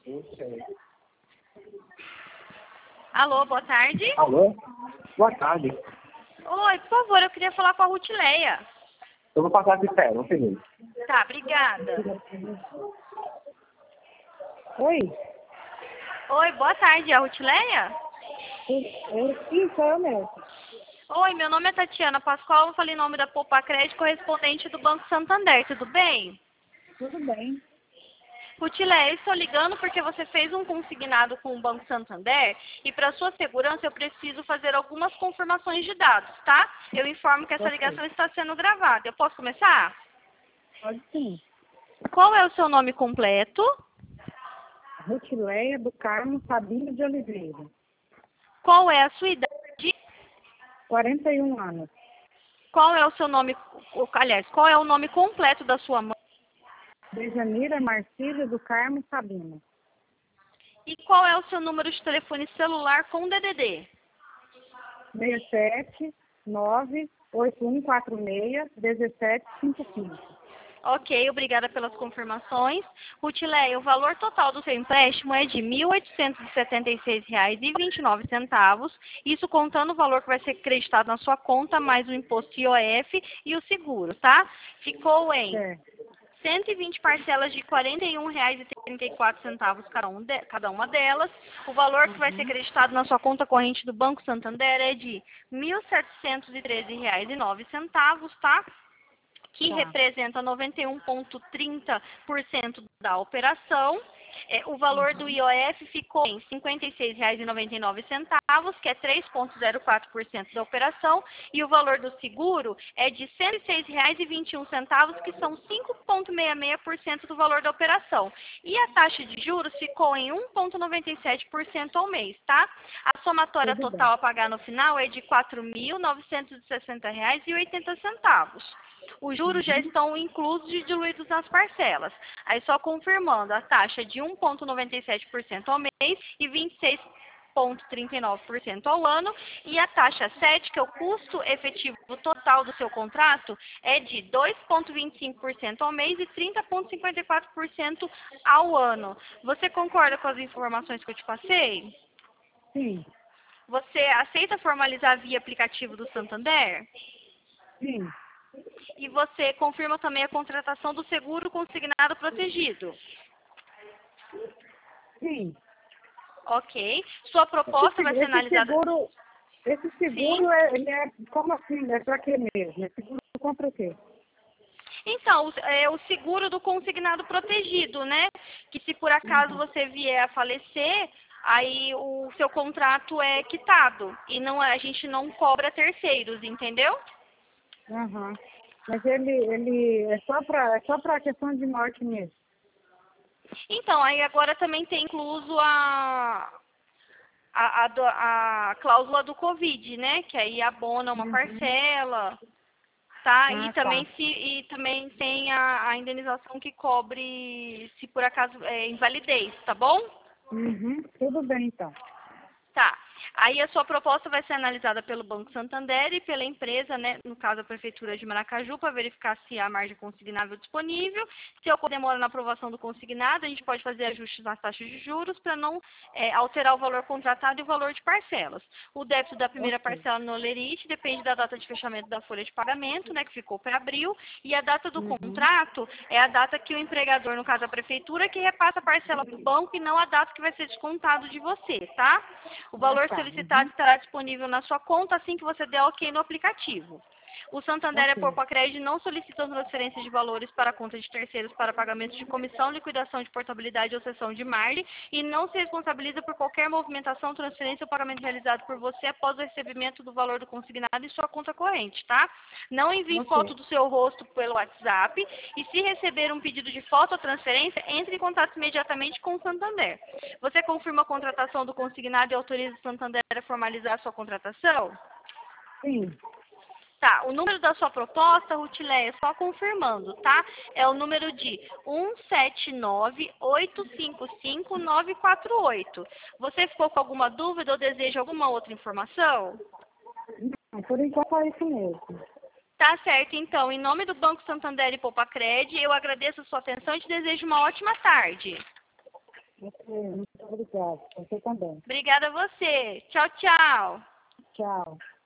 Alô, boa tarde. Alô? Boa tarde. Oi, por favor, eu queria falar com a Rutileia. Eu vou passar aqui, espera, um segundo. Tá, obrigada. Oi? Oi, boa tarde, é a Rutileia? Sim, sou eu mesmo. Oi, meu nome é Tatiana Pascoal, eu falei em nome da Poupa Crédito, correspondente do Banco Santander, tudo bem? Tudo bem. Rutileia, eu estou ligando porque você fez um consignado com o Banco Santander e para sua segurança eu preciso fazer algumas confirmações de dados, tá? Eu informo que essa Ok. ligação está sendo gravada. Eu posso começar? Pode sim. Qual é o seu nome completo? Rutileia do Carmo Sabino de Oliveira. Qual é a sua idade? 41 anos. Qual é o seu nome, aliás, qual é o nome completo da sua mãe? Dejanira Marcílio do Carmo Sabino. E qual é o seu número de telefone celular com DDD? 67 98146 1755. Ok, obrigada pelas confirmações. Rutileia, o valor total do seu empréstimo é de R$ 1.876,29. Isso contando o valor que vai ser creditado na sua conta, mais o imposto IOF e o seguro, tá? Ficou em Certo. 120 parcelas de R$ 41,34 cada uma delas. O valor que vai ser creditado na sua conta corrente do Banco Santander é de R$ 1.713,09, tá? Que Tá. representa 91,30% da operação. O valor do IOF ficou em R$ 56,99, que é 3,04% da operação, e o valor do seguro é de R$ 106,21, que são 5,66% do valor da operação. E a taxa de juros ficou em 1,97% ao mês, tá? A somatória Tudo total bem. a pagar no final é de R$ 4.960,80. Os juros já estão inclusos e diluídos nas parcelas. Aí só confirmando, a taxa de 1,97% ao mês e 26,39% ao ano. E a taxa 7, que é o custo efetivo total do seu contrato, é de 2,25% ao mês e 30,54% ao ano. Você concorda com as informações que eu te passei? Sim. Você aceita formalizar via aplicativo do Santander? Sim. E você confirma também a contratação do seguro consignado protegido. Sim. Ok. Sua proposta vai ser analisada... Esse seguro Sim. ele é como assim? É para quê mesmo? Esse seguro compra o quê? Então, é o seguro do consignado protegido, né? Que se por acaso você vier a falecer, aí o seu contrato é quitado. E não, a gente não cobra terceiros, entendeu? Aham. Mas ele é só para questão de morte mesmo. Então, aí agora também tem incluso a cláusula do Covid, né? Que aí abona uma parcela, tá? Ah, E também, tá. e também tem a indenização que cobre se por acaso é invalidez, tá bom? Uhum. Tudo bem, então. Tá. Aí a sua proposta vai ser analisada pelo Banco Santander e pela empresa, né, no caso a Prefeitura de Maracaju, para verificar se há margem consignável disponível. Se ocorrer demora na aprovação do consignado, a gente pode fazer ajustes nas taxas de juros para não alterar o valor contratado e o valor de parcelas. O débito da primeira Ok. parcela no Olerite depende da data de fechamento da folha de pagamento, né, que ficou para abril, e a data do contrato é a data que o empregador, no caso a Prefeitura, que repassa a parcela para o banco e não a data que vai ser descontado de você, tá? O valor Tá. solicitado estará disponível na sua conta assim que você der ok no aplicativo. O Santander e a Ok. Poupa Crédito não solicitam transferência de valores para a conta de terceiros para pagamentos de comissão, liquidação de portabilidade ou cessão de margem e não se responsabiliza por qualquer movimentação, transferência ou pagamento realizado por você após o recebimento do valor do consignado em sua conta corrente, tá? Não envie Ok. foto do seu rosto pelo WhatsApp e se receber um pedido de foto ou transferência, entre em contato imediatamente com o Santander. Você confirma a contratação do consignado e autoriza o Santander a formalizar a sua contratação? Sim. Tá, o número da sua proposta, Rutileia, só confirmando, tá? É o número de 179855948. Você ficou com alguma dúvida ou deseja alguma outra informação? Não, por enquanto é isso mesmo. Tá certo, então. Em nome do Banco Santander e Poupa Cred, eu agradeço a sua atenção e te desejo uma ótima tarde. Muito obrigada. Você também. Obrigada a você. Tchau, tchau. Tchau.